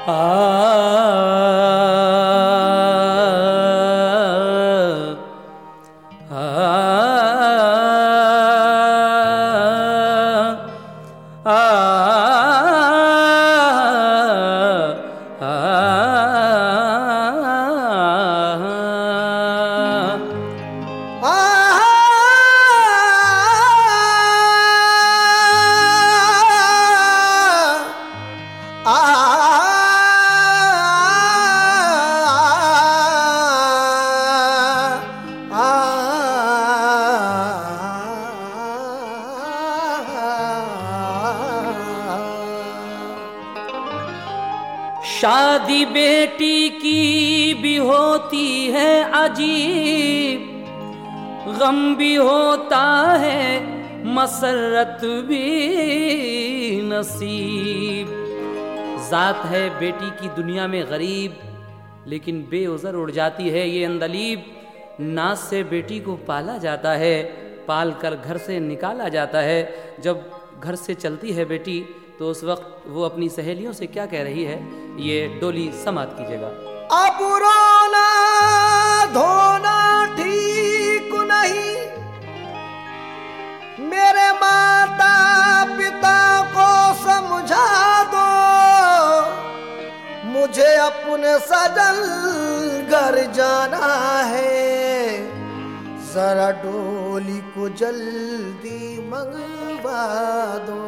शादी बेटी की भी होती है अजीब, गम भी होता है मसरत भी नसीब। जात है बेटी की दुनिया में गरीब, लेकिन बेउज़र उड़ जाती है ये अंदलीब। नाज से बेटी को पाला जाता है, पाल कर घर से निकाला जाता है। जब घर से चलती है बेटी तो उस वक्त वो अपनी सहेलियों से क्या कह रही है, ये डोली समाप्त कीजिएगा। अब रोना धोना ठीक नहीं, मेरे माता पिता को समझा दो, मुझे अपने सजन घर जाना है, जरा डोली को जल्दी मंगवा दो।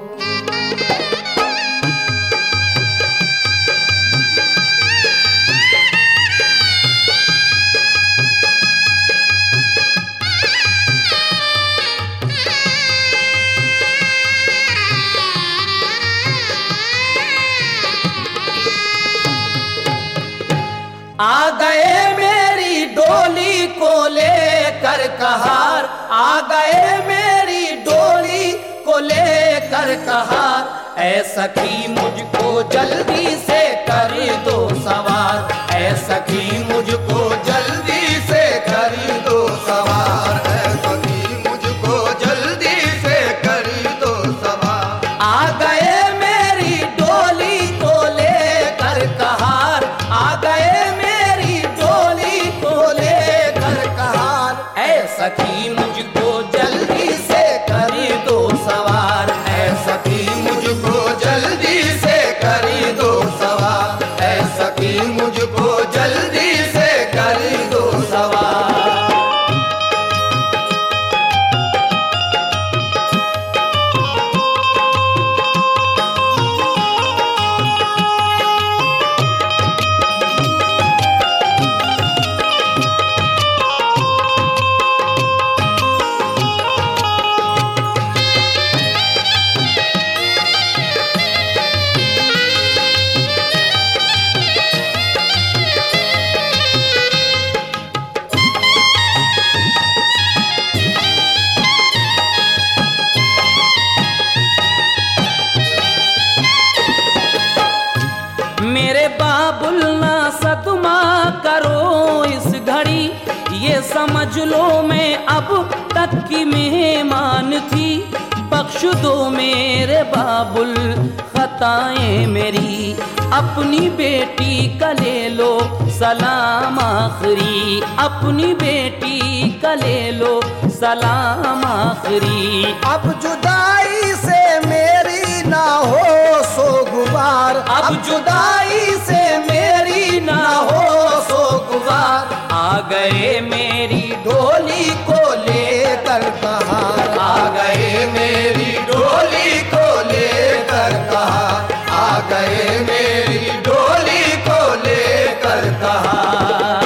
आ गए मेरी डोली को लेकर कहार, आ गए मेरी डोली को लेकर कहार। ऐ सखी मुझको जल्दी से कर दो सवार, ऐ सखी मुझको जल्दी से कर दो सवार, ऐ सखी मुझको जल्दी से कर दो सवार। आ गए मेरी डोली को लेकर कहार, आ गए सखी मुझको जल्दी से कर दो सवार, ऐ सखी मुझको जल्दी से कर दो सवार, ऐ सखी मुझको जल्दी से कर दो सवार। मेरे बाबुल ना सदमा करो इस घड़ी, ये समझ लो मैं अब तक की मेहमान थी। बख्श दो मेरे बाबुल खताएं मेरी, अपनी बेटी का ले लो सलाम आखिरी, अपनी बेटी का ले लो सलाम आखिरी। अब जुदाई से मेरी ना हो सो गुबार, अब जुदाई से मेरी ना हो सो गुबार। आ गए मेरी डोली को लेकर कहार, आ गए मेरी डोली को लेकर कहार, आ गए मेरी डोली को लेकर कहार।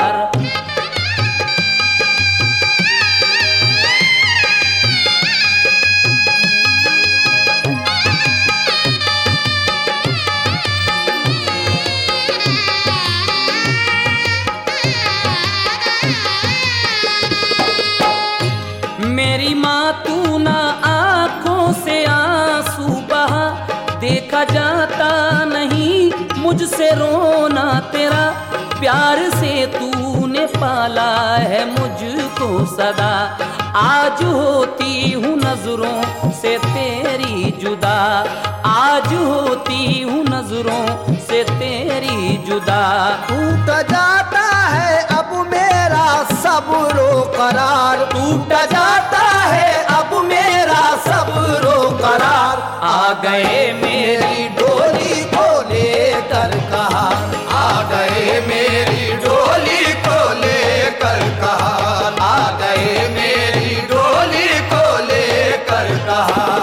मेरी माँ तू ना आँखों से आंसू बहा, देखा जाता नहीं मुझसे रोना तेरा। प्यार से तूने पाला है मुझको सदा, आज होती हूँ नजरों से तेरी जुदा, आज होती हूँ नजरों से तेरी जुदा। टूट जाता है अब मेरा सब्रो करार, टूट जाता है अब मेरा सब्रो करार। आ गए मेरी डोली को लेकर कहार, आ गए मेरी डोली को लेकर कहार, आ गए मेरी डोली को लेकर कहार।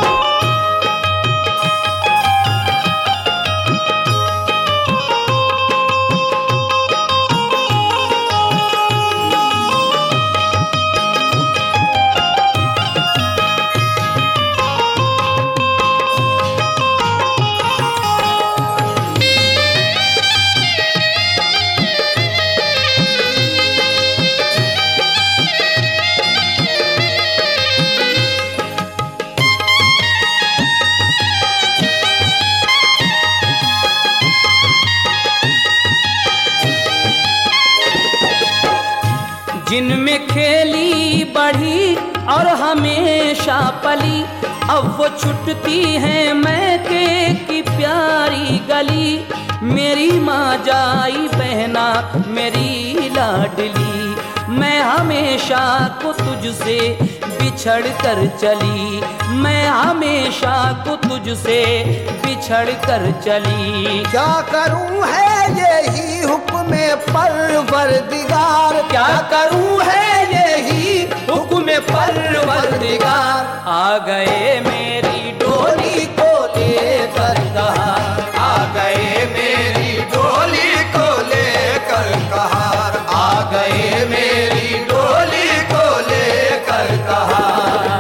जिनमें खेली बढ़ी और हमेशा पली, अब वो छुटती है मैके की प्यारी गली। मेरी माँ जाई बहना मेरी लाडली, मैं हमेशा को तुझसे बिछड़ कर चली, मैं हमेशा को तुझसे बिछड़ कर चली। क्या करूं है यही हुक्म परवरदिगार, क्या करूं है यही हुक्म परवरदिगार। आ गए मेरी डोली को लेकर कहार, आ गए मेरी डोली को लेकर कहार, आ गए मेरी डोली को लेकर कहार।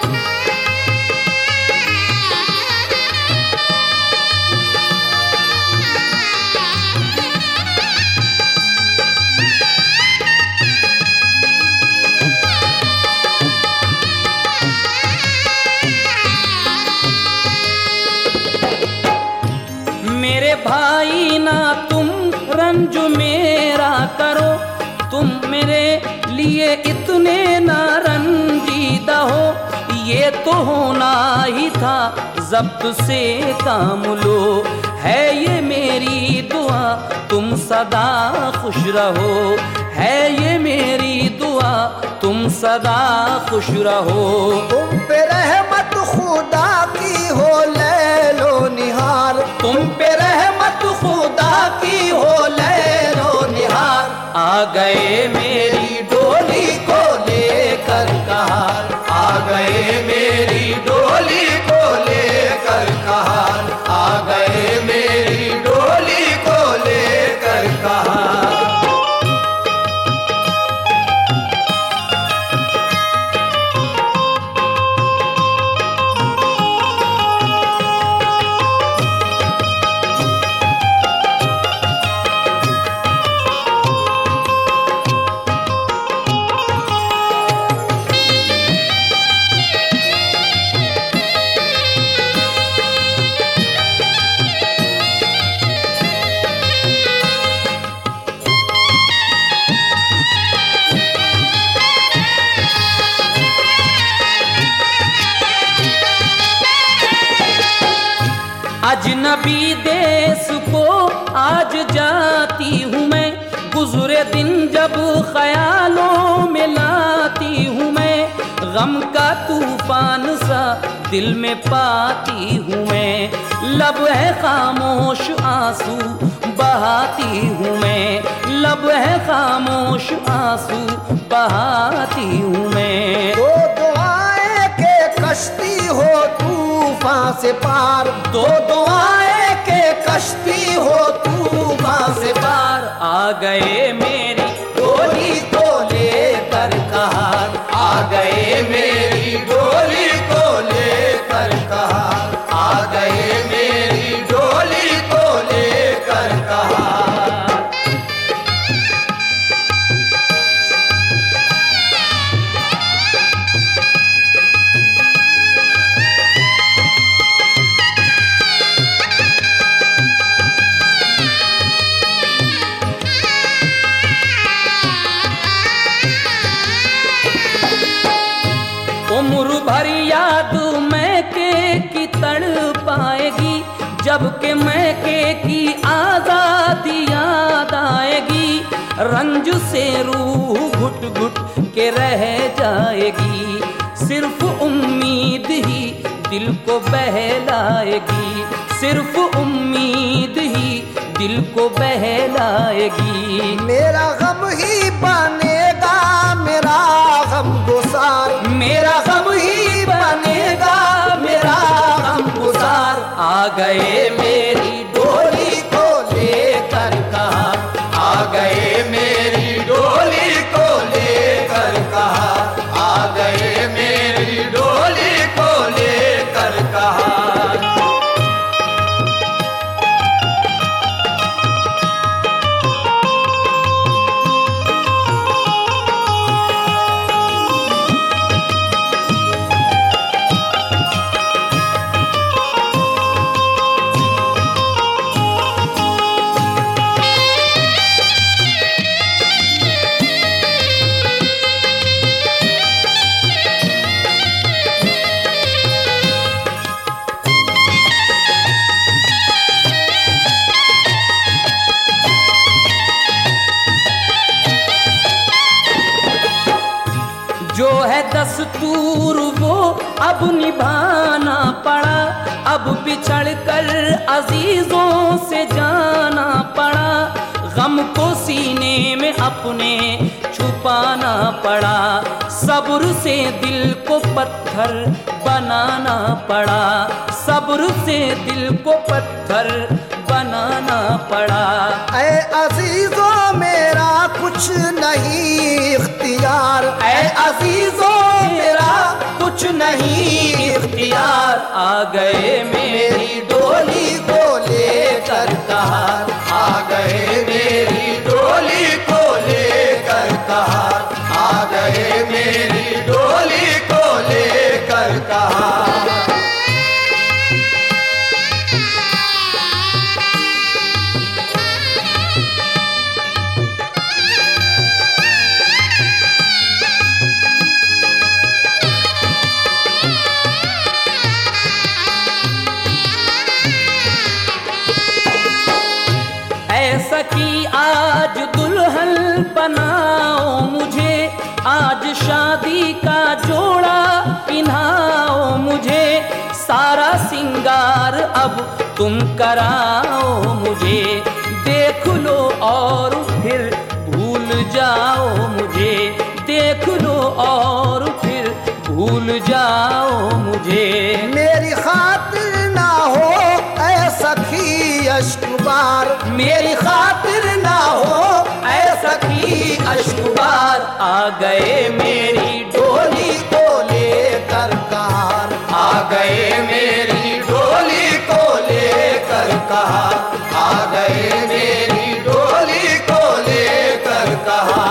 मेरे भाई ना तुम रंज मेरा करो, तुम मेरे लिए इतने ना रंजीदा हो। ये तो होना ही था ज़ब्त से काम लो, है ये मेरी दुआ तुम सदा खुश रहो, है ये मेरी दुआ तुम सदा खुश रहो। तुम पे रहमत खुदा की हो लैलो निहार, तुम पे रहमत खुदा की हो लैलो निहार। आ गए मेरी डोली को लेकर कहार, आ गए मेरी डोली को लेकर कहार, आ गए मेरी डोली को लेकर कहार। अजनबी देश को आज जाती हूँ मैं, गुजरे दिन जब ख्यालों में लाती हूँ मैं। गम का तूफान सा दिल में पाती हूँ मैं, लब है खामोश आंसू बहाती हूँ मैं, लब है खामोश आंसू बहाती हूँ मैं। दो दुआएं के कश्ती हो तूफान से पार, दो दुआएं के कश्ती हो तूफान से पार। आ गए मेरी डोली को लेकर कहार, आ गए मेरी डोली को लेकर कहार, आ गए मेरी डोली को लेकर कहार। भरी याद मैके की तड़ पाएगी, जबकि मैके की आजादी याद आएगी। रंज से रूह घुट घुट के रह जाएगी, सिर्फ उम्मीद ही दिल को बहलाएगी, सिर्फ उम्मीद ही दिल को बहलाएगी। मेरा गम ही बनेगा मेरा गम गुसार, मेरा गम ही बनेगा मेरा गम गुसार। आ गए मेरी डोली को लेकर कहाँ, आ गए मेरी डोली को लेकर कहाँ, आ गए मेरी डोली को लेकर कहाँ। जो है दस्तूर वो अब निभाना पड़ा, अब बिछड़ कर अजीजों से जाना पड़ा। गम को सीने में अपने छुपाना पड़ा, सब्र से दिल को पत्थर बनाना पड़ा, सब्र से दिल को पत्थर बनाना पड़ा। ऐ अजीजों मेरा कुछ नहीं इख्तियार, ऐ अजीजों मेरा कुछ नहीं इख्तियार। आ गए मेरी डोली को लेकर कहाँ, आ गए मेरी डोली को लेकर कहाँ, आ गए मेरी डोली को लेकर कहाँ। सखी आज दुल्हन बनाओ मुझे, आज शादी का जोड़ा पिन्हाओ मुझे। सारा सिंगार अब तुम कराओ मुझे, देख लो और फिर भूल जाओ मुझे, देख लो और फिर भूल जाओ मुझे। मेरी खातिर ना हो ऐ सखी अश्कबार, मेरी खातिर ना हो ऐ सखी अश्कबार। आ गए मेरी डोली को लेकर कहाँ, आ गए मेरी डोली को लेकर कहाँ, आ गए मेरी डोली को लेकर कहाँ।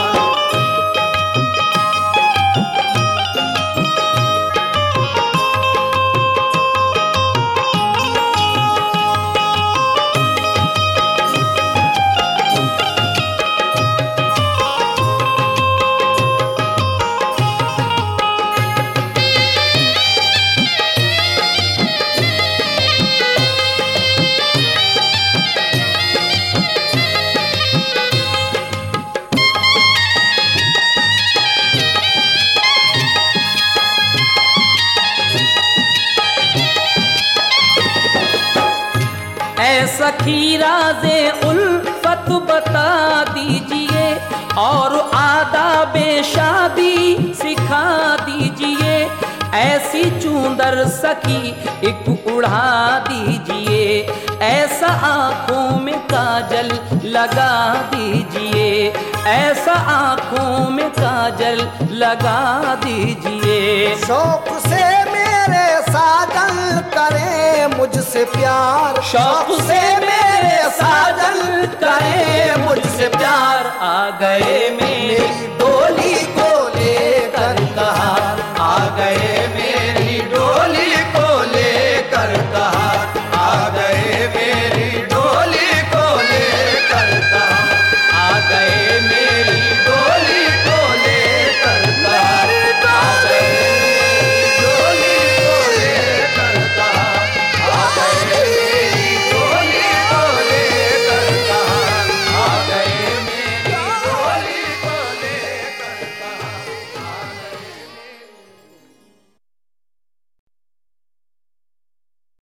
सखी राज़े उल्फत बता दीजिए और आदाबे शादी सिखा दीजिए। ऐसी चूंदर सखी एक उड़ा दीजिए, ऐसा आँखों में काजल लगा दीजिए, ऐसा आँखों में काजल लगा दीजिए। शौक से मेरे साजन करें मुझसे प्यार, शौक से मेरे साजन करें मुझसे प्यार। आ गए मेरी डोली को